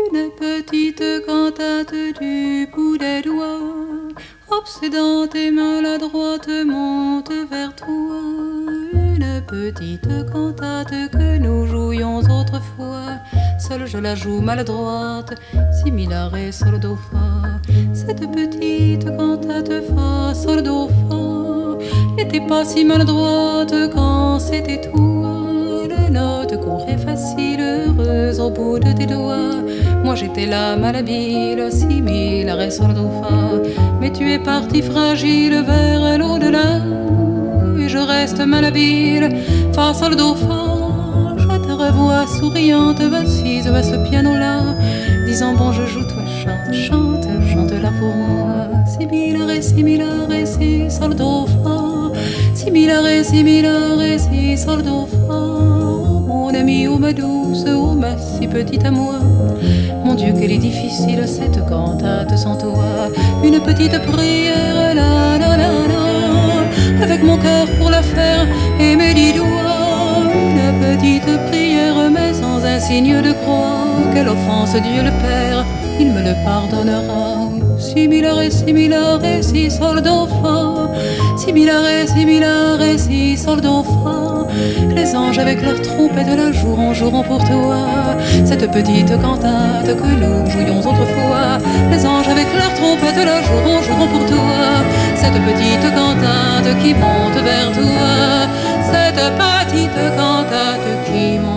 Une petite cantate du bout des doigts, obsédante et maladroite, monte vers toi. Une petite cantate que nous jouions autrefois. Seule je la joue maladroite, si mi la ré sol do fa. Cette petite cantate fa sol do fa n'était pas si maladroite quand c'était toi. Les notes couraient faciles, heureuses au bout de tes doigts. Moi j'étais là malhabile, si mi la ré sol do fa. Mais tu es parti fragile vers l'au-delà, et je reste malhabile, fa sol do fa. Je te revois souriante, assise à ce piano-là, disant bon je joue, toi chante, chante, chante là pour moi. Si mi la ré, si mi la ré, si sol do fa. Si mi la ré, si mi la ré, si sol do fa. Mon ami, oh ma douce, oh ma si petite à moi. Mon Dieu, qu'elle est difficile cette cantate sans toi. Une petite prière, la la la la, avec mon cœur pour la faire et mes 10 doigts. Une petite prière, mais sans un signe de croix. Quelle offense Dieu le Père, il me le pardonnera. Si mi la ré, si mi la ré, si sol do fa. Si mi la ré, si mi la ré, si sol do fa. Les anges avec leurs trompettes la joueront pour toi. Cette petite cantate que nous jouions autrefois. Les anges avec leurs trompettes la joueront pour toi. Cette petite cantate qui monte vers toi. Cette petite cantate qui monte